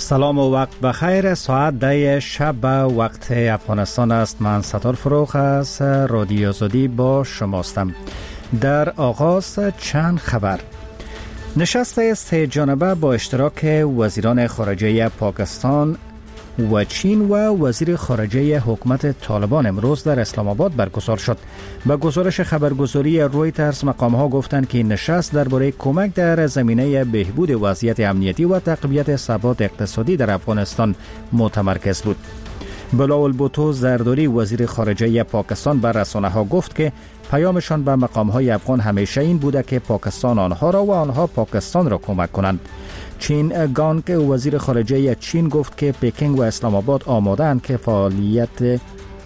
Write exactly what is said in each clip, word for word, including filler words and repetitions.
سلام و وقت بخیر. ساعت ده شب وقت افغانستان است. من ستار فروخ از رادیو آزادی با شماستم. در آغاز چند خبر. نشست سه جانبه با اشتراک وزیران خارجه پاکستان و چین و وزیر خارجه حکومت طالبان امروز در اسلام آباد برگزار شد. با گزارش خبرگزاری رویترز، مقام‌ها گفتند که این نشست درباره کمک در زمینه بهبود وضعیت امنیتی و تقویت ثبات اقتصادی در افغانستان متمرکز بود. بلاول بوتو زرداری وزیر خارجه پاکستان بر رسانه‌ها گفت که پیامشان به مقام‌های افغان همیشه این بوده که پاکستان آنها را و آنها پاکستان را کمک کنند. چین گانگ وزیر خارجه چین گفت که پکینگ و اسلام آباد آماده‌اند که فعالیت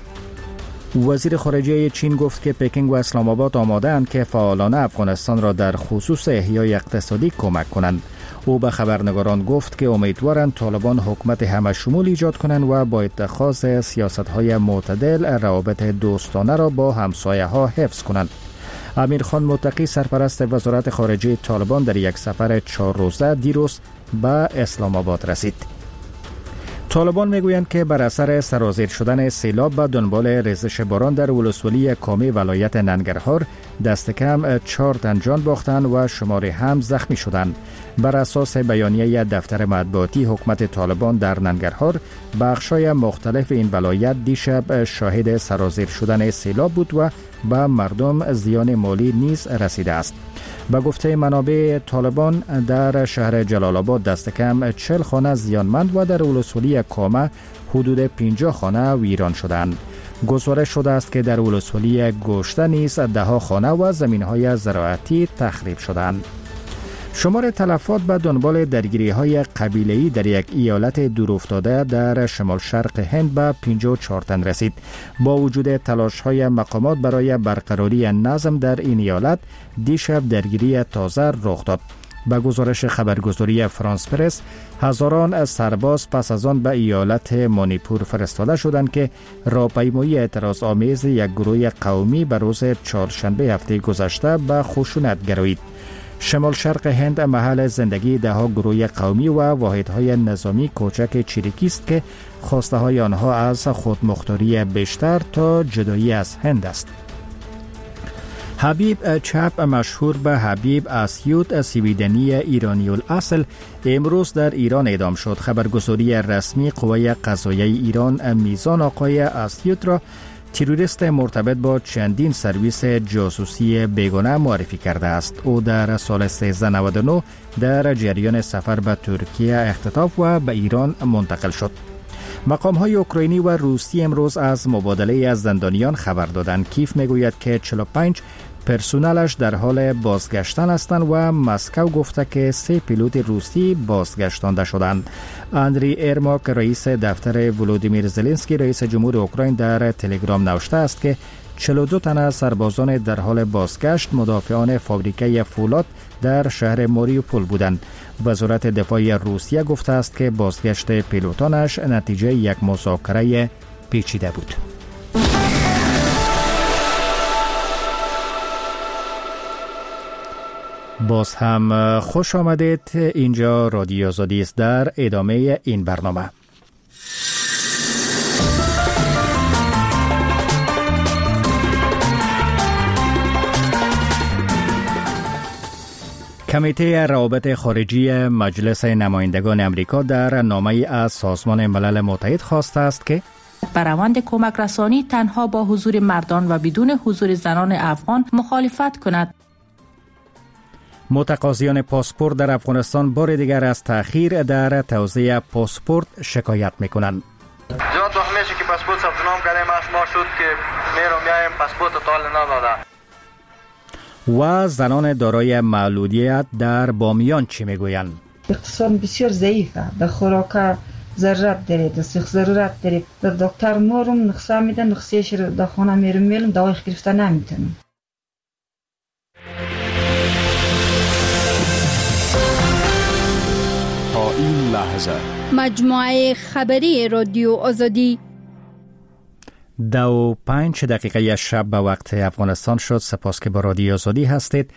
وزیر خارجه چین گفت که پکینگ و اسلام آباد آماده‌اند که فعالانه افغانستان را در خصوص احیای اقتصادی کمک کنند. او به خبرنگاران گفت که امیدوارند طالبان حکومت همه شمول ایجاد کنند و با اتخاذ سیاست‌های معتدل روابط دوستانه را با همسایه‌ها حفظ کنند. امیر خان متقی سرپرست وزارت خارجه طالبان در یک سفر چهار روزه دیروز به اسلام آباد رسید. طالبان میگویند که بر اثر سرازیر شدن سیلاب به دنبال ریزش باران در ولسوالی کامی ولایت ننگرهار دست کم چهار تن جان باختند و شماری هم زخمی شدند. بر اساس بیانیه دفتر مطبوعاتی حکومت طالبان در ننگرهار، بخش‌های مختلف این ولایت دیشب شاهد سرازیر شدن سیلاب بود و به مردم زیان مالی نیز رسیده است. به گفته منابع طالبان، در شهر جلال آباد دست کم چهل خانه زیانمند و در ولسوالی کامه حدود پنجاه خانه ویران شدند. گزارش شده است که در ولسوالی گوشته نیز ده ها خانه و زمین‌های زراعتی تخریب شدند. شمار تلفات به دنبال درگیری‌های قبیله‌ای در یک ایالت دورافتاده در شمال شرق هند به پنجاه و چهار تن رسید. با وجود تلاش‌های مقامات برای برقراری نظم در این ایالت، دیشب درگیری تازه رخ داد. به گزارش خبرگزاری فرانس پرس، هزاران از سرباز پس از آن به ایالت مانیپور فرستاده شدند که راهپیمایی اعتراض‌آمیز یک گروه قومی به روز چهارشنبه هفته گذشته به خشونت گرایید. شمال شرق هند محل زندگی ده ها گروه قومی و واحدهای نظامی کوچک چریکی است که خواسته های آنها از خودمختاری بیشتر تا جدایی از هند است. حبیب چپ مشهور به حبیب اسیوط سویدنی ایرانی الاصل امروز در ایران اعدام شد. خبرگزاری رسمی قوه قضاییه ایران میزان آقای اسیوط را تروریست مرتبط با چندین سرویس جاسوسی بیگانه معرفی کرده است. او در سال سیزده نود و نه در جریان سفر به ترکیه اختطاف و به ایران منتقل شد. مقام‌های اوکراینی و روسی امروز از مبادله از زندانیان خبر دادند. کیف میگوید که چهل و پنج پرسنلش در حال بازگشتن هستند و مسکو گفته که سه پیلوت روسی بازگشتانده شدند. اندری ارماک رئیس دفتر ولودیمیر زلنسکی رئیس جمهور اوکراین در تلگرام نوشته است که چهل و دو تن از سربازان در حال بازگشت مدافعان فابریکه فولاد در شهر ماریوپول بودند. وزارت دفاع روسیه گفته است که بازگشت پیلوتانش نتیجه یک مذاکره پیچیده بود. باز هم خوش آمدید. اینجا رادیو آزادی است. در ادامه این برنامه کمیته روابط خارجی مجلس نمایندگان امریکا در نامه‌ای از سازمان ملل متحد خواسته است که بر روند کمک رسانی تنها با حضور مردان و بدون حضور زنان افغان مخالفت کند. متقاضیان پاسپورت در افغانستان بار دیگر از تأخیر در توزیع پاسپورت شکایت می‌کنند. زیاد وقت میشه که پاسپورت ثبت نام کردیم، ما شد که میرم میایم پاسپورت تال نداده. و زنان دارای معلولیت در بامیان چی میگویند؟ اقتصاد بسیار ضعیفه، به خوراک ضرورت داره، دستخ ضرورت داره. در دکتر مورم نقصه میده، نقصهش رو در خانه میرم میلم دوای گرفته نمیتونم. تا این لحظه مجموعه خبری رادیو آزادی دو و پنج دقیقه شب به وقت افغانستان شد. سپاس که با رادیو آزادی هستید.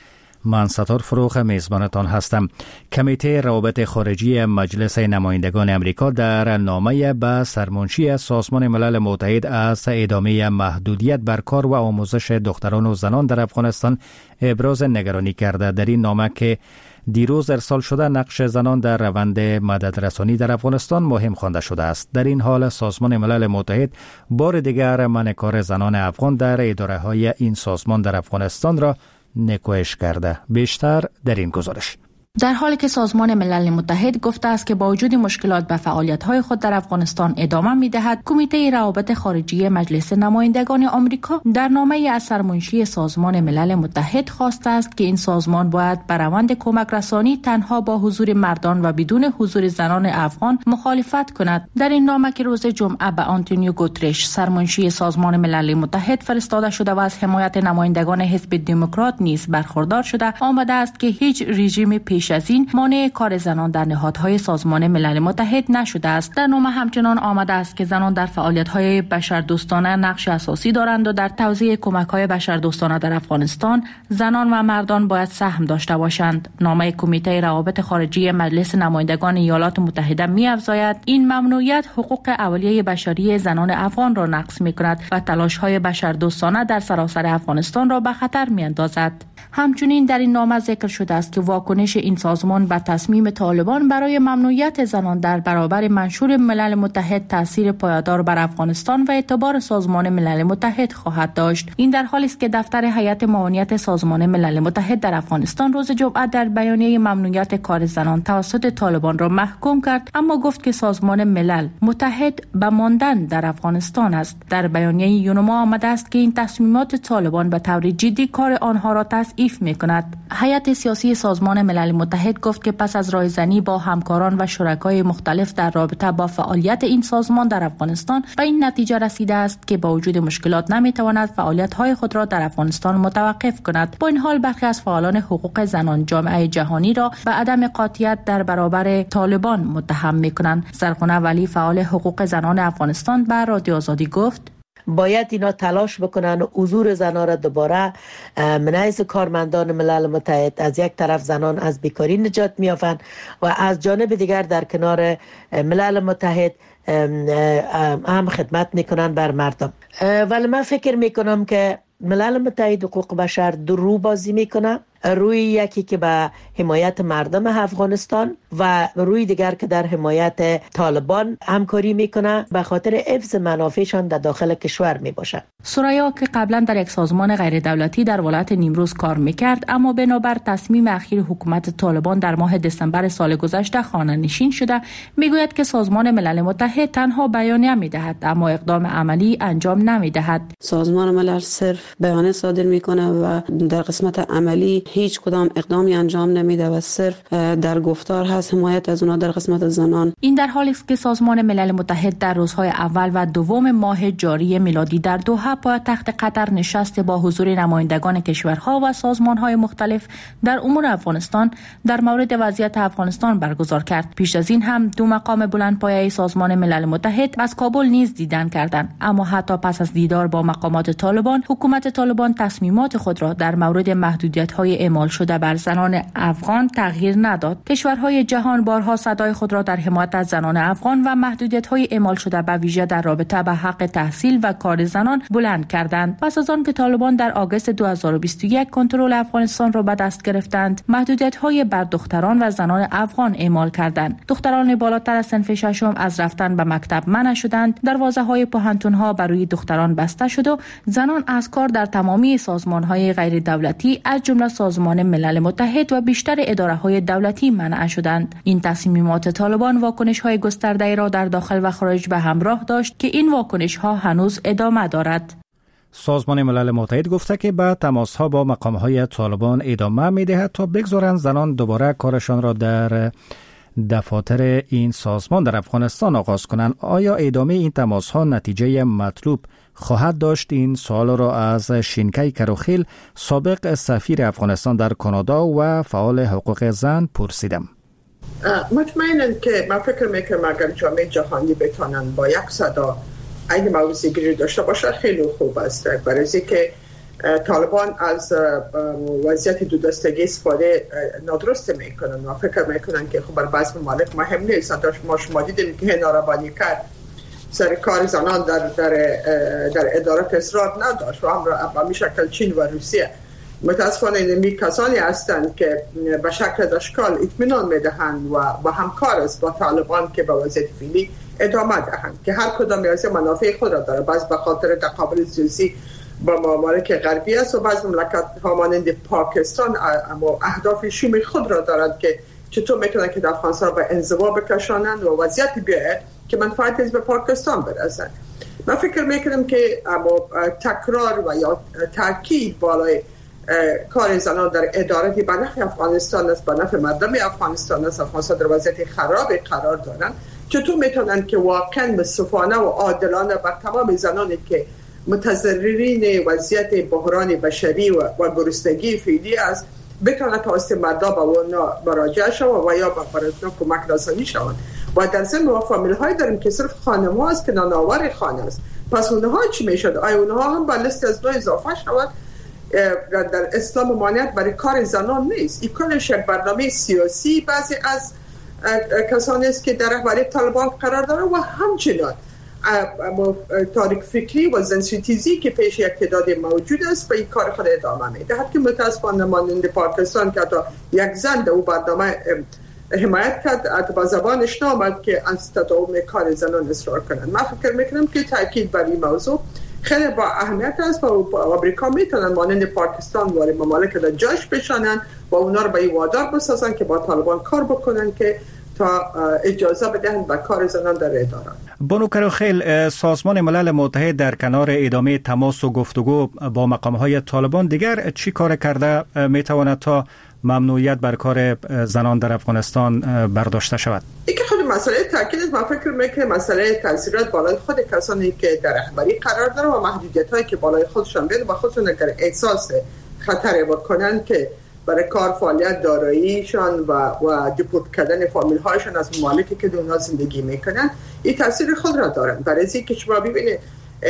من ستار فروخ میزبانتان هستم. کمیته روابط خارجی مجلس نمایندگان امریکا در نامه به سرمنشی سازمان ملل متحد از ادامه محدودیت بر کار و آموزش دختران و زنان در افغانستان ابراز نگرانی کرده. در این نامه که دیروز ارسال شده، نقش زنان در روند مددرسانی در افغانستان مهم خوانده شده است. در این حال سازمان ملل متحد بار دیگر منع کار زنان افغان در اداره های این سازمان در افغانستان را نکوهش کرده. بیشتر در این گزارش. در حالی که سازمان ملل متحد گفته است که با وجود مشکلات به فعالیت‌های خود در افغانستان ادامه می‌دهد، کمیته روابط خارجی مجلس نمایندگان آمریکا در نامه‌ای از سرمنشی سازمان ملل متحد خواسته است که این سازمان باید بر روند کمک رسانی تنها با حضور مردان و بدون حضور زنان افغان مخالفت کند. در این نامه که روز جمعه به آنتونیو گوترش، سرمنشی سازمان ملل متحد فرستاده شده و از حمایت نمایندگان حزب دموکرات نیز برخوردار شده، آمده است که هیچ رژیم پیش از این مانع کار زنان در نهادهای سازمان ملل متحد نشده است. در نامه همچنان آمده است که زنان در فعالیت‌های بشردوستانه نقش اساسی دارند و در توزیع کمک‌های بشردوستانه در افغانستان زنان و مردان باید سهم داشته باشند. نامه کمیته روابط خارجی مجلس نمایندگان ایالات متحده می‌افزاید این ممنوعیت حقوق اولیه بشری زنان افغان را نقض می‌کند و تلاش‌های بشردوستانه در سراسر افغانستان را به خطر می‌اندازد. همچنین در این نامه ذکر شده است که واکنش این سازمان به تصمیم طالبان برای ممنوعیت زنان در برابر منشور ملل متحد تاثیر پایدار بر افغانستان و اعتبار سازمان ملل متحد خواهد داشت. این در حالی است که دفتر هیئت معاونیت سازمان ملل متحد در افغانستان روز جمعه در بیانیه ممنوعیت کار زنان توسط طالبان را محکوم کرد، اما گفت که سازمان ملل متحد به ماندن در افغانستان است. در بیانیه یونما آمده است که این تصمیمات طالبان به طور جدی کار آنها را تضعیف می‌کند. هیئت سیاسی سازمان ملل متحد گفت که پس از رایزنی با همکاران و شرکای مختلف در رابطه با فعالیت این سازمان در افغانستان به این نتیجه رسیده است که با وجود مشکلات نمی‌تواند فعالیت‌های خود را در افغانستان متوقف کند. با این حال برخی از فعالان حقوق زنان جامعه جهانی را به عدم قاطعیت در برابر طالبان متهم می‌کنند. زرخانه ولی، فعال حقوق زنان افغانستان، به رادیو آزادی گفت باید اینا تلاش بکنن و حضور زنان را دوباره من حیث کارمندان ملل متحد، از یک طرف زنان از بیکاری نجات می‌یابند و از جانب دیگر در کنار ملل متحد هم خدمت میکنن بر مردم. ولی من فکر میکنم که ملل متحد حقوق بشر دو رو بازی میکنه، روی یکی که به حمایت مردم افغانستان و روی دیگر که در حمایت طالبان همکاری میکنه به خاطر حفظ منافعشان در داخل کشور میباشه. سرایا که قبلا در یک سازمان غیر دولتی در ولایت نیمروز کار میکرد، اما بنابر تصمیم اخیر حکومت طالبان در ماه دسامبر سال گذشته خانه نشین شده، میگوید که سازمان ملل متحد تنها بیانیه میدهد اما اقدام عملی انجام نمیدهد. سازمان ملل صرف بیانیه صادر میکنه و در قسمت عملی هیچ کدام اقدامی انجام نمیده و صرف در گفتار هست حمایت از اونها در قسمت زنان. این در حالی است که سازمان ملل متحد در روزهای اول و دوم ماه جاری میلادی در دوحه پایتخت قطر نشست با حضور نمایندگان کشورها و سازمانهای مختلف در امور افغانستان در مورد وضعیت افغانستان برگزار کرد. پیش از این هم دو مقام بلندپایه سازمان ملل متحد از کابل نیز دیدن کردند، اما حتی پس از دیدار با مقامات طالبان، حکومت طالبان تصمیمات خود را در مورد محدودیت‌های اعمال شده بر زنان افغان تغییر نداد. کشورهای جهان بارها صدای خود را در حمایت از زنان افغان و محدودیت‌های اعمال شده به ویژه در رابطه با حق تحصیل و کار زنان بلند کردند. پس از آن که طالبان در آگوست دو هزار و بیست و یک کنترل افغانستان را به دست گرفتند، محدودیت‌های بر دختران و زنان افغان اعمال کردند. دختران بالاتر از صنف ششم از رفتن به مکتب منع شدند، دروازه‌های پوهنتون‌ها برای دختران بسته شد و زنان از کار در تمامی سازمان‌های غیر دولتی از جمله سازمان ملل متحد و بیشتر اداره‌های دولتی منع شدند. این تصمیمات طالبان واکنش‌های گسترده‌ای را در داخل و خارج به همراه داشت که این واکنش‌ها هنوز ادامه دارد. سازمان ملل متحد گفته که به تماس‌ها با مقام‌های طالبان ادامه می‌دهد تا بگذارند زنان دوباره کارشان را در دفاتر این سازمان در افغانستان آغاز کنند. آیا ادامه این تماس‌ها نتیجه مطلوب خواهد داشت؟ این سوال را از شینکای کروخیل، سابق سفیر افغانستان در کانادا و فعال حقوق زن پرسیدم. مطمئناً که من فکر میکنم اگر جامعه جهانی بتانن با یک صدا این موضوع گیری داشته باشه خیلی خوب است، برای اینکه طالبان از وضعیت دو دستگی استفاده نادرست میکنن و فکر میکنن که خب برای بعض ممالک مهم نیست. ما شما دیدیم که ناربانی کرد سر کار زنان در در در ادارات اصرار نداشت و هم به شکل چین و روسیه. متاسفانه اینمی کسانی هستند که به شکل اشکال اطمینان میدهند و با همکار است با طالبان که به وضعیت فعلی ادامه دهند که هر کدام از منافع خود را داره. بعض به خاطر تقابل سیاسی با ممالک غربی است و بعض مملکت ها مانند پاکستان اما اهداف شوم خود را دارند که چطور میتونن که افغانستان به انزوا بکشانند و وضعیت بیاید که منفعت از به پاکستان برسند. من فکر میکنم که اما تکرار و یا تاکید بالای کار زنان در ادارتی به نفع افغانستان است، به نفع مردم افغانستان است، افغانستان در وضعیت خراب قرار دارند، چطور میتونن که واقعا منصفانه و عادلانه بر تمام زنانی که متضررین وضعیت بحران بشری و, و گرسنگی فعلی است بتونه توسط مردم به اونا مراجعه شوند و یا به براتون کمک رسانی شوند. و در ضمن ما فامیل های داریم که صرف خانم ها است که نانآور خانه است. پس اونها چی میشد؟ آیا اونها هم به لیست از نو اضافه شود؟ در اسلام مانعیت برای کار زنان نیست. این کلش یک برنامه سیاسی بعضی از کسانی است که در رهبری طالبان قرار داره و همچنان تاریک فکری و زنسیتیزی که پیش یک تعداد موجود است به این کار خود ادامه میده. حتی متاسفانه مانند پاکستان که حتی یک زن در او برنامه حمایت کرد حتی با زبانش نامد که از تداوم کار زنان اصرار کنند. من فکر میکنم که تاکید بر این موضوع خیلی با اهمیت است و امریکا میتونن مانند پاکستان و ممالک را جاش بشانند و اونا رو به این وادار بسازن که با طالبان کار بکنن که تا اجازه بدهند به کار زنان در ادارات. بانو کروخیل، سازمان ملل متحد در کنار ادامه تماس و گفتگو با مقامهای طالبان دیگر چی کار کرده میتواند تا ممنوعیت بر کار زنان در افغانستان برداشته شود؟ این که خود مسئله تاکید است. من فکر میکنم مسئله تاثیرات بالای خود کسانی که در رهبری قرار دارن و محدودیت هایی که بالای خودشان بیاد و خودشون اگر احساس خطر بکنن که برای کار فعالیت داراییشان و و دیپورت کردن فامیل هایشان از ممالکی که در اونها زندگی میکنن این تاثیر خود را دارن. برای اینکه شما ببینید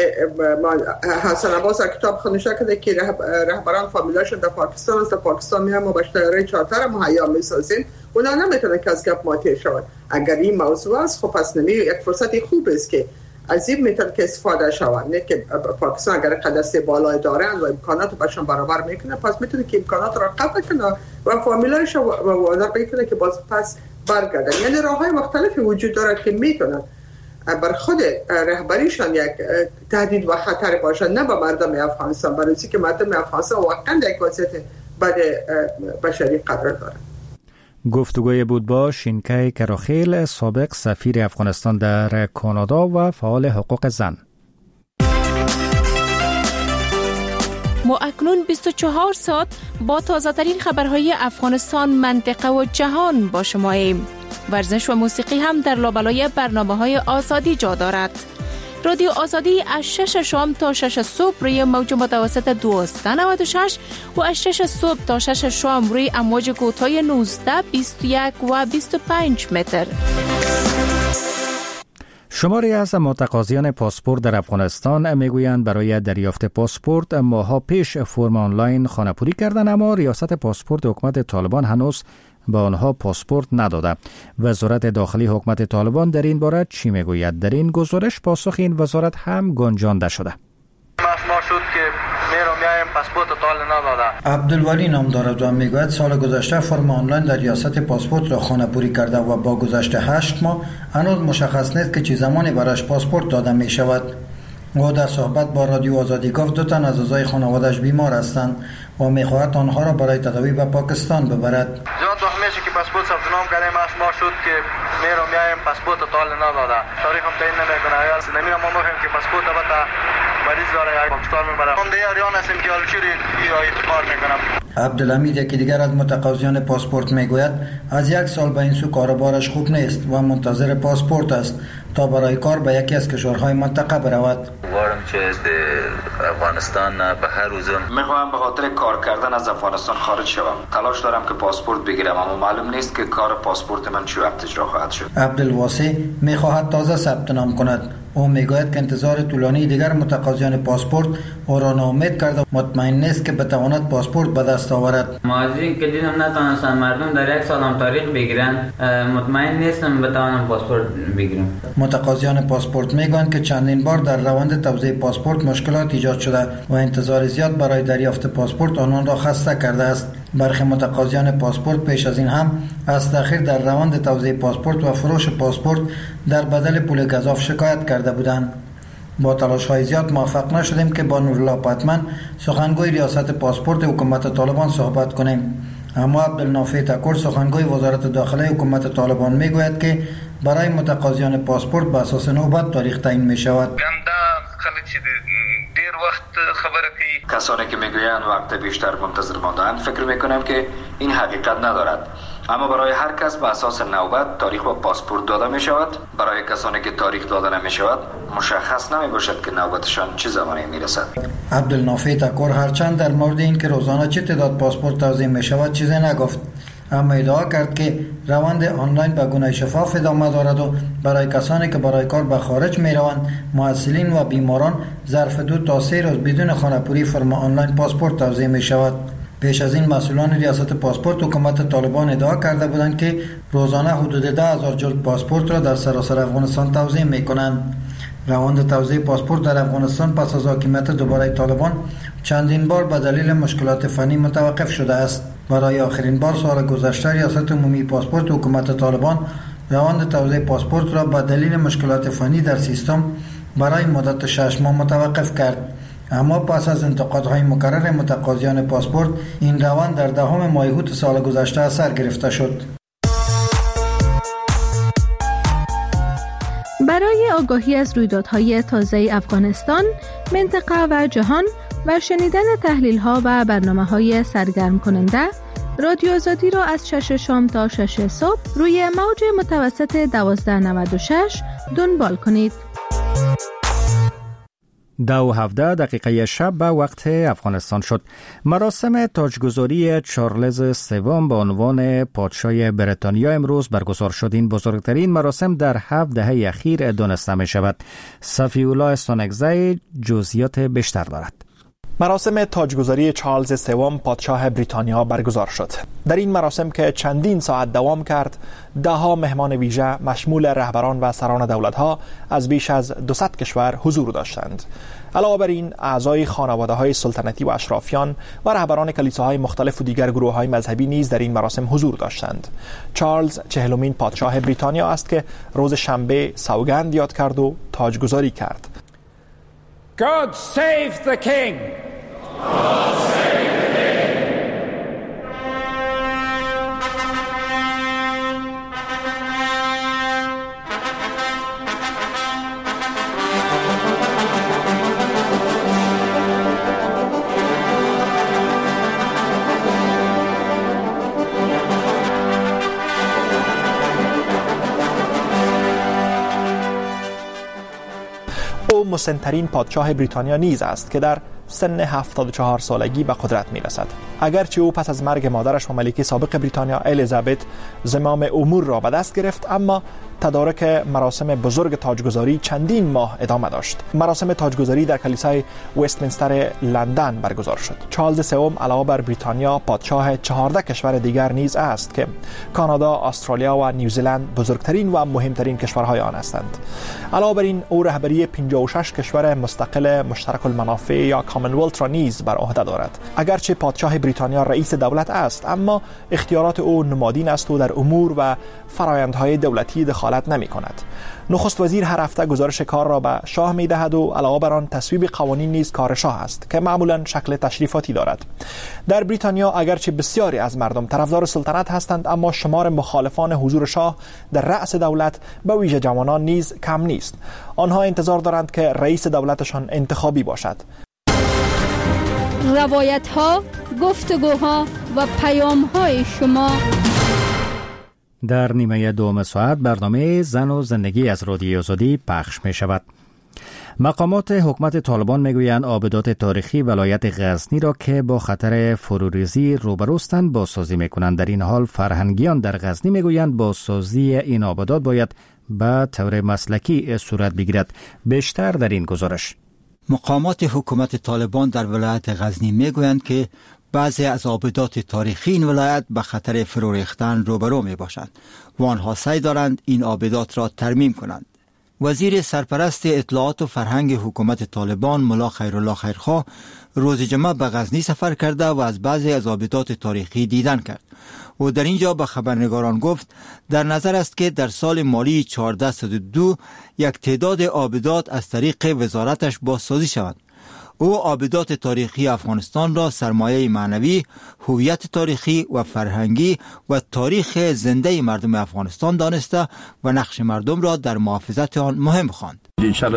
حسن عباس کتاب خونشه کرده که رهبران فامیلاشون در پاکستان است، در پاکستان میام و باش تیاره چارتر مهیا میسازیم، اونا نمیتونن که از گپ ماتیر شود. اگر این موضوع است خب پس نمی یک فرصت خوب است که از این میتون که استفاده شود. نه که پاکستان اگر قدرت بالای دارند و امکانات باشون برابر میکنه پس میتونه که امکانات را قطع کنه و فامیلایش و وادار بکنه که باز پس برگردن. یعنی راههای مختلفی وجود دارد که میتونن بر خود رهبریشان یک تهدید و خطر باشد، نه با مردم افغانستان، برای اینکه مردم افغانستان واقعا در یک وضعیت بد بشری قرار دارند. گفتگوی بود با شینکای کروخیل، سابق سفیر افغانستان در کانادا و فعال حقوق زن. ما اکنون بیست و چهار ساعت با تازه ترین خبرهای افغانستان، منطقه و جهان با شما ایم. ورزش و موسیقی هم در لابلای برنامه‌های آزادی جا دارد. رادیو آزادی از شش شام تا شش صبح روی موج متوسط دویست و نود و شش و از شش صبح تا شش شام روی امواج کوتاه نوزده، بیست و یک و بیست و پنج متر. شماری از متقاضیان پاسپورت در افغانستان میگویند برای دریافت پاسپورت ماها پیش فرم آنلاین خانه‌پوری کردن، اما ریاست پاسپورت حکومت طالبان هنوز با آنها پاسپورت نداده. وزارت داخلی حکومت طالبان در این باره چی میگوید؟ در این گزارش پاسخ این وزارت هم گنجانده شده. ما شد که میرم میایم پاسپورت طالب نداده. عبدالولی نام دارد و میگوید سال گذشته فرم آنلاین در ریاست پاسپورت را خانه‌پوری کرده و با گذشت هشت ماه هنوز مشخص نیست که چه زمانی براش پاسپورت داده می شود. او در صحبت با رادیو آزادی گفت دو تن از اعضای خانواده‌اش بیمار هستند و می‌خواهد آنها را برای تداوی به پاکستان ببرد. زیاد وقت میشه که پاسپورت ثبت نام کردیم، ما شد که میرم میایم پاسپورت طالب نداده. تاریخ هم تعیین نمیکنه. یا نمیرم ما میگیم که پاسپورت البته مریض داره یا پاکستان میبره. من دیگه ریان هستیم که الچوری یا اعتبار میکنم. عبدالحمید یکی دیگر از متقاضیان پاسپورت میگوید از یک سال به این سو کاربارش خوب نیست و منتظر پاسپورت است تا برای کار به یکی از کشورهای منطقه برود. وارم که از افغانستان به هر روز میخواهم به خاطر کار کردن از افغانستان خارج شوم. تلاش دارم که پاسپورت بگیرم اما معلوم نیست که کار پاسپورت من چه وقت اجرا خواهد شد. عبدالواسی میخواهد تازه ثبت نام کند. او میگوید که انتظار طولانی دیگر متقاضیان پاسپورت او را ناامید کرده، مطمئن نیست که بتواند پاسپورت به دست آورد. ما از این که دیدم نتوانستن مردم در یک سال هم تاریخ بگیرن، مطمئن نیستم بتوانم پاسپورت بگیرم. متقاضیان پاسپورت میگویند که چندین بار در روند توزیع پاسپورت مشکلات ایجاد شده و انتظار زیاد برای دریافت پاسپورت آنان را خسته کرده است. برخی متقاضیان پاسپورت پیش از این هم از تأخیر در روند توزیع پاسپورت و فروش پاسپورت در بدل پول گزاف شکایت کرده بودند. با تلاش‌های زیاد موفق نشدیم که با نورالله پتمن سخنگوی ریاست پاسپورت حکومت طالبان صحبت کنیم. اما عبدالنافع تکور سخنگوی وزارت داخله حکومت طالبان میگوید که برای متقاضیان پاسپورت به اساس نوبت تاریخ تعیین می شود. دیر وقت خبره که کسانی که میگویند وقت بیشتر منتظر مانده‌اند فکر میکنم که این حقیقت ندارد، اما برای هر کس به اساس نوبت تاریخ و پاسپورت داده می شود. برای کسانی که تاریخ داده نمی شود مشخص نمی باشد که نوبتشان چه زمانی می رسد. عبدالنافع تکور هرچند در مورد این که روزانه چه تعداد پاسپورت توزیع می شود چیزی نگفت، اما ادعا کرد که روند آنلاین به گونه شفاف ادامه دارد و برای کسانی که برای کار به خارج می روند، محصلین و بیماران ظرف دو تا سه روز بدون خانه‌پوری فرم آنلاین پاسپورت توزیع می شود. پیش از این مسئولان ریاست پاسپورت حکومت طالبان ادعا کرده بودند که روزانه حدود ده هزار جلد پاسپورت را در سراسر افغانستان توزیع می کنند. روند توزیع پاسپورت در افغانستان پس از حاکمیت دوباره طالبان چندین بار به دلیل مشکلات فنی متوقف شده است. برای آخرین بار سال گذشته ریاست عمومی پاسپورت حکومت طالبان روند توزیع پاسپورت را به دلیل مشکلات فنی در سیستم برای مدت شش ماه متوقف کرد. اما پس از انتقادهای مکرر متقاضیان پاسپورت این روند در دهم ماه اوت سال گذشته اثر گرفته شد. برای آگاهی از رویدادهای تازه افغانستان، منطقه و جهان و شنیدن تحلیل‌ها و برنامه‌های سرگرم کننده، رادیو آزادی را از شش شام تا شش صبح روی موج متوسط دوازده نود و شش دنبال کنید. دو و هفده دقیقه شب به وقت افغانستان شد. مراسم تاجگذاری چارلز سوم به عنوان پادشاه بریتانیا امروز برگزار شد. این بزرگترین مراسم در هفت دهه اخیر دانسته می شود. صفی الله سونگزی جزئیات بیشتر دارد. مراسم تاجگذاری چارلز سوم پادشاه بریتانیا برگزار شد. در این مراسم که چندین ساعت دوام کرد، ده ها مهمان ویژه مشمول رهبران و سران دولت‌ها از بیش از دویست کشور حضور داشتند. علاوه بر این، اعضای خانواده‌های سلطنتی و اشرافیان و رهبران کلیساهای مختلف و دیگر گروه‌های مذهبی نیز در این مراسم حضور داشتند. چارلز چهلمین پادشاه بریتانیا است که روز شنبه سوگند یاد کرد و تاجگذاری کرد. God save the king. God save the king. او مسن‌ترین پادشاه بریتانیا نیز است که در سن هفتاد و چهار سالگی به قدرت می رسد. اگرچه او پس از مرگ مادرش و ملکه سابق بریتانیا الیزابت زمام امور را به دست گرفت، اما تدارک مراسم بزرگ تاجگذاری چندین ماه ادامه داشت. مراسم تاجگذاری در کلیسای وستمینستر لندن برگزار شد. چارلز سوم علاوه بر بریتانیا پادشاه چهارده کشور دیگر نیز است که کانادا، استرالیا و نیوزیلند بزرگترین و مهمترین کشورهای آن هستند. علاوه بر این، او رهبری پنجاه و شش کشور مستقل مشترک المنافع یا کامنولت را نیز بر عهده دارد. اگرچه پادشاه بریتانیا رئیس دولت است، اما اختیارات او نمادین است و در امور و فرآیندهای دولتی دخالت نمی کند. نخست وزیر هر هفته گزارش کار را به شاه می دهد و علاوه بر آن تصویب قوانین نیز کار شاه است که معمولا شکل تشریفاتی دارد. در بریتانیا اگرچه بسیاری از مردم طرفدار سلطنت هستند، اما شمار مخالفان حضور شاه در رأس دولت به ویژه جوانان نیز کم نیست. آنها انتظار دارند که رئیس دولتشان انتخابی باشد. روایت ها، گفتگوها و پیام های شما در نیمه دوم ساعت برنامه زن و زندگی از رادیو آزادی پخش می شود. مقامات حکومت طالبان میگویند آبدات تاریخی ولایت غزنی را که با خطر فروریزی روبروستند بازسازی میکنند. در این حال فرهنگیان در غزنی میگویند بازسازی این آبدات باید به طور مسلکی صورت بگیرد. بیشتر در این گزارش. مقامات حکومت طالبان در ولایت غزنی میگویند که بعضی از آبدات تاریخی این ولایت به خطر فرو ریختن روبرو می باشند و آنها سعی دارند این آبدات را ترمیم کنند. وزیر سرپرست اطلاعات و فرهنگ حکومت طالبان ملا خیرالله خیرخواه روز جمعه به غزنی سفر کرده و از بعضی از آبدات تاریخی دیدن کرد. و در اینجا به خبرنگاران گفت در نظر است که در سال مالی چهارده صد و دو یک تعداد آبدات از طریق وزارتش بازسازی شوند. او آبدات تاریخی افغانستان را سرمایه معنوی، هویت تاریخی و فرهنگی و تاریخ زنده مردم افغانستان دانسته و نقش مردم را در محافظت آن مهم خواند.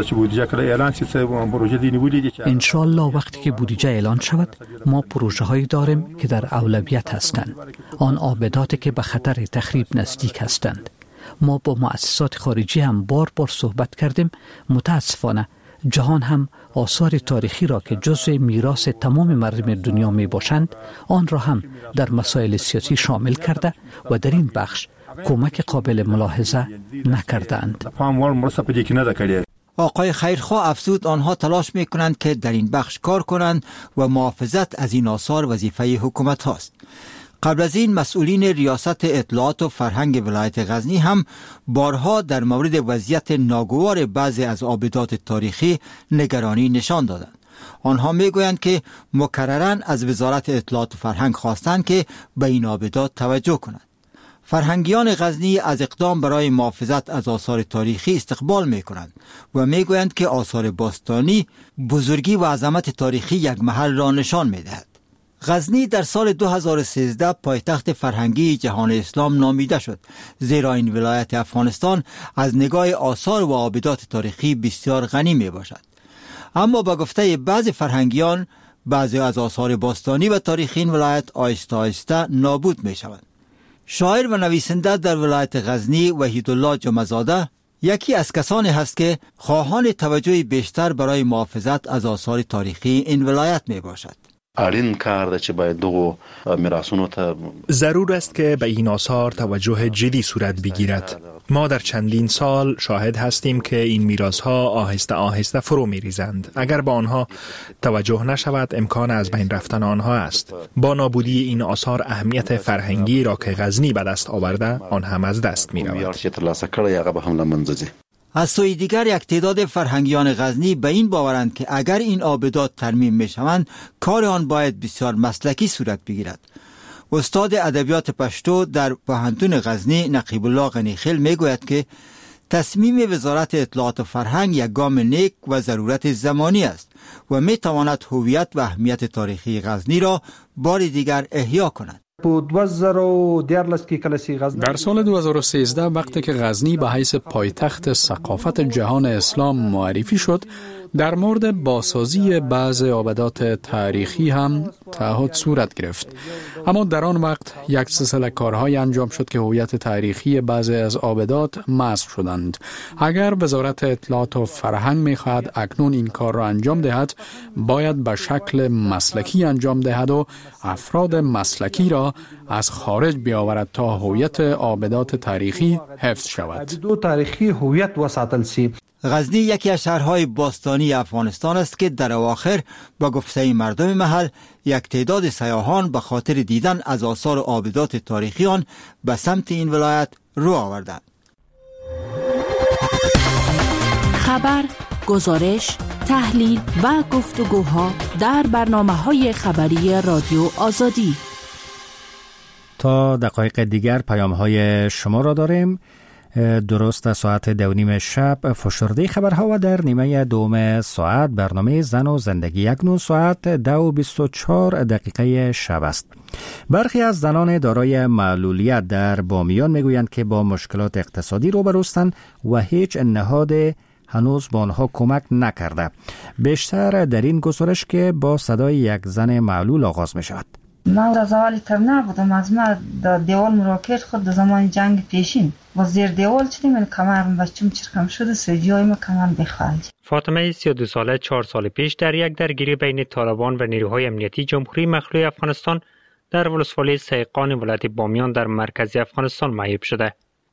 انشالله وقتی که بودجه اعلان شود ما پروژه هایی داریم که در اولویت هستند. آن آبداتی که به خطر تخریب نزدیک هستند. ما با مؤسسات خارجی هم بار بار صحبت کردیم. متاسفانه جهان هم آثار تاریخی را که جزء میراث تمام مردم دنیا می باشند آن را هم در مسائل سیاسی شامل کرده و در این بخش کمک قابل ملاحظه نکردند. آقای خیرخواه افزود آنها تلاش می کنند که در این بخش کار کنند و محافظت از این آثار وظیفه حکومت هاست. قبل از این مسئولین ریاست اطلاعات و فرهنگ ولایت غزنی هم بارها در مورد وضعیت ناگوار بعضی از آبدات تاریخی نگرانی نشان دادند. آنها میگویند که مکرراً از وزارت اطلاعات و فرهنگ خواستند که به این آبدات توجه کنند. فرهنگیان غزنی از اقدام برای محافظت از آثار تاریخی استقبال می کنند و می گویند که آثار باستانی بزرگی و عظمت تاریخی یک محل را نشان می دهد. غزنی در سال دو هزار و سیزده پایتخت فرهنگی جهان اسلام نامیده شد، زیرا این ولایت افغانستان از نگاه آثار و آبدات تاریخی بسیار غنی می باشد. اما با گفته بعض فرهنگیان بعضی از آثار باستانی و تاریخی این ولایت آهسته آهسته نابود می شوند. شاعر و نویسنده در ولایت غزنی وحیدالله جمعه‌زاده یکی از کسانی هست که خواهان توجه بیشتر برای محافظت از آثار تاریخی این ولایت می باشد. اړین کار ده چې باید دغه میراثونو ته ضرور است که به این آثار توجه جدی صورت بگیرد. ما در چندین سال شاهد هستیم که این میراث‌ها آهسته آهسته فرو می‌ریزند. اگر به آنها توجه نشود امکان از بین رفتن آنها است. با نابودی این آثار اهمیت فرهنگی را که غزنی به دست آورده آن هم از دست می‌رود. از سوی دیگر یک تعداد فرهنگیان غزنی به این باورند که اگر این آبدات ترمیم می شوند کار آن باید بسیار مسلکی صورت بگیرد. استاد ادبیات پشتو در پوهنتون غزنی نقیب الله غنیخیل می گوید که تصمیم وزارت اطلاعات و فرهنگ یک گام نیک و ضرورت زمانی است و می تواند هویت و اهمیت تاریخی غزنی را بار دیگر احیا کند. در سال دو هزار و سیزده وقتی که غزنی به حیث پایتخت ثقافت جهان اسلام معرفی شد در مورد بازسازی بعض آبدات تاریخی هم تعهد صورت گرفت. اما در آن وقت یک سلسله کارهای انجام شد که هویت تاریخی بعضی از آبدات مسخ شدند. اگر وزارت اطلاعات و فرهنگ می‌خواهد اکنون این کار را انجام دهد باید به شکل مسلکی انجام دهد و افراد مسلکی را از خارج بیاورد تا هویت آبدات تاریخی حفظ شود. غزنی یکی از شهرهای باستانی افغانستان است که در اواخر با گفته مردم محل یک تعداد سیاحان به خاطر دیدن از آثار و آبدات تاریخی آن به سمت این ولایت رو آوردند. خبر، گزارش، تحلیل و گفتگوها در برنامه‌های خبری رادیو آزادی. تا دقایق دیگر پیام‌های شما را داریم. درست ساعت دو نیم شب فشرده خبرها و در نیمه دوم ساعت برنامه زن و زندگی اکنون ساعت دو بیست و چهار دقیقه شب است. برخی از زنان دارای معلولیت در بامیان میگویند که با مشکلات اقتصادی روبروستند و هیچ نهاد هنوز با آنها کمک نکرده. بیشتر در این گزارش که با صدای یک زن معلول آغاز می شود. ما از اول تر نبودم از ما در دیوال مراکش خود در زمان جنگ پیشین و زیر دیوال چیدیم این کمرم بچم چرکم شده سرجای ما کمرم بخالج. فاطمه سی و دو ساله چهار سال پیش در یک درگیری بین طالبان و نیروهای امنیتی جمهوری مخلوع افغانستان در ولسوالی سیقان ولایت بامیان در مرکزی افغانستان معیوب شده.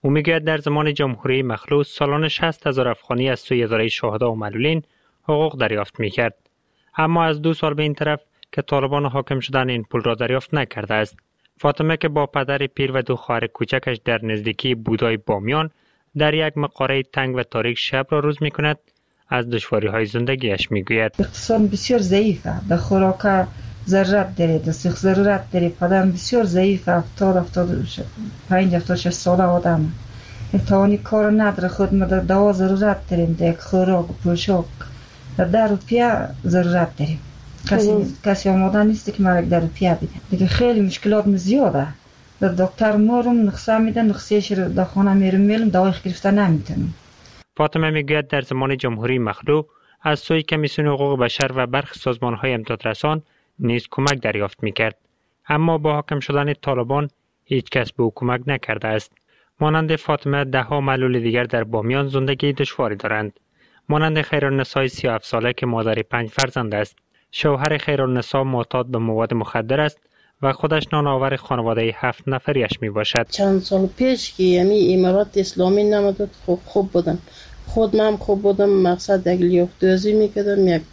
او میگوید در زمان جمهوری مخلوع سالانه شصت هزار افغانی از سوی اداره شهدا و معلولین حقوق دریافت میکرد. اما از دو سال به این طرف که طالبان حاکم شدن این پول را دریافت نکرده است. فاطمه که با پدر پیر و دو خواهر کوچکش در نزدیکی بودای بامیان در یک مقاره تنگ و تاریک شب را روز میکند، از دشواری های زندگیش میگوید. اقتصاد بسیار ضعیفه، در خوراک ضرورت داره، در سیخ ضرورت داره، پدرم بسیار ضعیفه، هفتاد هفتاد پنج هفتاد شش ساله آدم توانی کار نداره، خود ما در دوا ضرورت داریم، در خوراک و پوشاک در ده روپیه ضرورت داریم. کسی کسی آماده نیست که مرا در روپیه بده. دیگه خیلی مشکلات زیاده. در دکتر ما رو نقصه میدن، نقصهش رو در خانه میرم میلم دوای گرفته نمیتونم. فاطمه میگوید در زمان جمهوری مخلوع از سوی کمیسیون حقوق بشر و برخی سازمان‌های امدادرسان نیز کمک دریافت میکرد. اما با حاکم شدن طالبان هیچ کس به او کمک نکرده است. مانند فاطمه ده ها معلول دیگر در بامیان زندگی دشواری دارند. مانند خیرالنساء سی و هفت ساله که مادر پنج فرزند است. شوهر خیرالنساء معتاد به مواد مخدر است و خودش نانآور خانواده هفت نفریش می باشد. چند سال پیش که یعنی امارات اسلامی نمداد خوب خوب بودم. خود من خوب بودم، مقصد یک لیاف دوزی میکردم، یک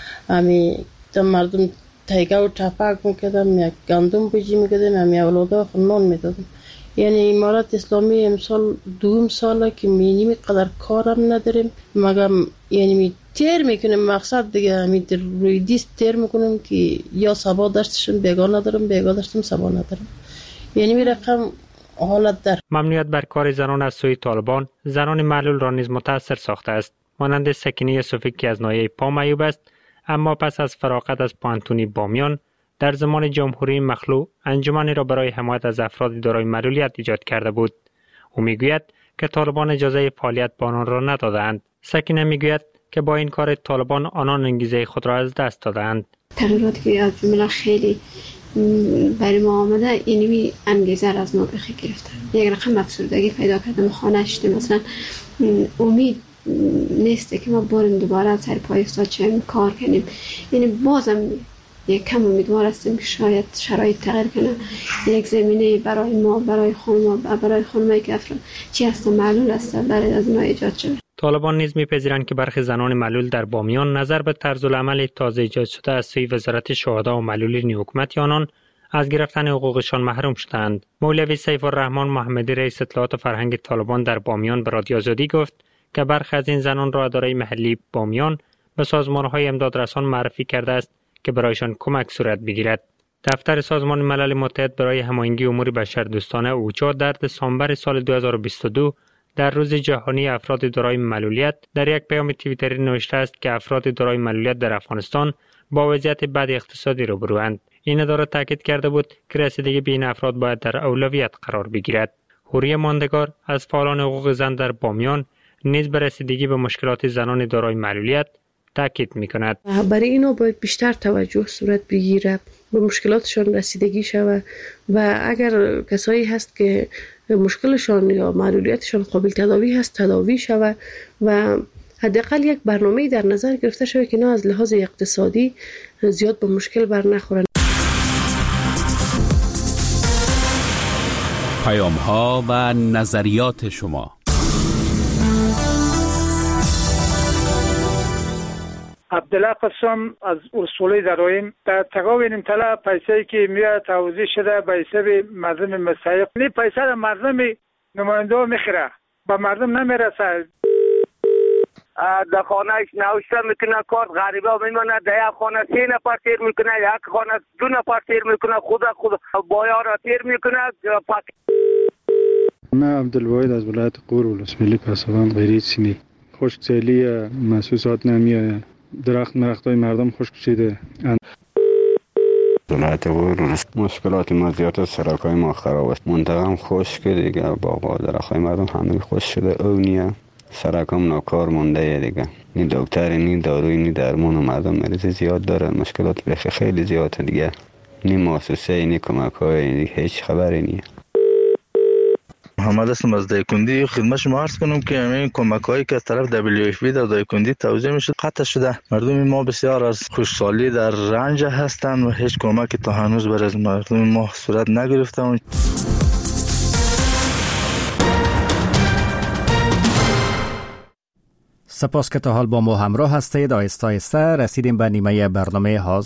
امی مردم تیگه و چپک میکردم، یک گندم بجی میکردم، امی اولادا خنان میدادم. یعنی امارات اسلامی امسال دوم ساله که مینیمی قدر کارم نداریم، مگم یعنی تیر میکنیم، مقصد دیگه همین روی دیست تیر میکنیم که یا سبا داشتشم بیگا ندارم، بیگا داشتم سبا ندارم. یعنی می رقم حالت در ممنوعیت بر کار زنان از سوی طالبان زنان معلول را نیز متاثر ساخته است. مانند سکینه یوسفی که از ناحیه پام ایوب است، اما پس از فراغت از پانتونی بامیان در زمان جمهوری مخلوع انجمنی را برای حمایت از افراد دارای معلولیت ایجاد کرده بود. او میگوید که طالبان اجازه فعالیت با آنان را ندادند. سکینه میگوید که با این کار طالبان آنان انگیزه خود را از دست دادند. تغییراتی که از جمله خیلی برای ما آمده اینمی انگیزه را از ما بخی گرفتن. یک رقم افسردگی پیدا کردم، خانه شدیم، مثلا امید نیست که ما بریم دوباره از سر پای استاد چیم کار کنیم. یعنی بازم یک کم امیدوار هستیم که شاید شرایط تغییر کنه، یک زمینه برای ما، برای خانم، برای خانمایی که افراد چی هست معلول است برای از ما ایجاد شد. طالبان نیز می‌پذیرند که برخی زنان معلول در بامیان نظر به طرز العمل تازه ایجاد شده از سوی وزارت شهدا و معلولین حکومت آنان از گرفتن حقوقشان محروم شدند. مولوی سیف الرحمن محمدی رئیس اطلاعات و فرهنگ طالبان در بامیان به رادیو آزادی گفت که برخی از این زنان را اداره محلی بامیان به سازمان‌های امدادرسان معرفی کرده است که برایشان کمک صورت بگیرد. دفتر سازمان ملل متحد برای هماهنگی امور بشردوستانه اوچا در دسامبر سال دو هزار و بیست و دو در روز جهانی افراد دارای معلولیت در یک پیام توییتری نوشته است که افراد دارای معلولیت در افغانستان با وضعیت بد اقتصادی روبروند. این اداره تاکید کرده بود که رسیدگی به این افراد باید در اولویت قرار بگیرد. حوری ماندگار از فعالان حقوق زن در بامیان نیز به رسیدگی به مشکلات زنان دارای معلولیت تاکید می‌کند. برای اینا باید بیشتر توجه صورت بگیره، به مشکلاتشان رسیدگی شود و اگر کسایی هست که مشکلشان یا معلولیتشان قابل تداوی هست تداوی شود و حداقل یک برنامه در نظر گرفته شود که نه از لحاظ اقتصادی زیاد به مشکل بر نخورند. پیام‌ها و نظریات شما. عبدالله قسم از اصولی درایم در تقاوین امتلا پیسه‌ای که میاد توضیح شده به حساب مردم مستحق، این پیسه را مردم نماینده میخره، به مردم نمیرسه. در خانهش نوشته میکنه کارت غریبا میمونه، در یک خانه سه نفر تیر میکنه، یک خانه دو نفر تیر میکنه، خدا خدا بایا را تیر میکنه. من عبدالواحد از ولایت غور ولسوالی پسابان غیری سیمی. خشکسالی محسوسات نمیاد، درخت مرختای مردم خشک شده. ولایت غور مشکلات ما زیاد است، سرکای ما خراب است، منطقه خشک دیگه، باغ و درختای مردم همه خشک شده، اونیه سرکام ناکار مونده دیگه، نی دکتر نی داروی نی درمان و مردم مریض زیاد داره، مشکلات بخی خیلی زیاده دیگه، نی مؤسسه نی کمک های نی هیچ خبری نیه. محمد هستم از دایکندی. خدمت شما عرض کنم که همین کمک هایی که از طرف دبلیو اف پی در دایکندی توزیع میشه قطع شده. مردم ما بسیار از خوشحالی در رنج هستند و هیچ کمکی تا هنوز برای از مردم ما صورت نگرفته. سپاس که تا حال با ما همراه هستید. آهسته آهسته رسیدیم به نیمه برنامه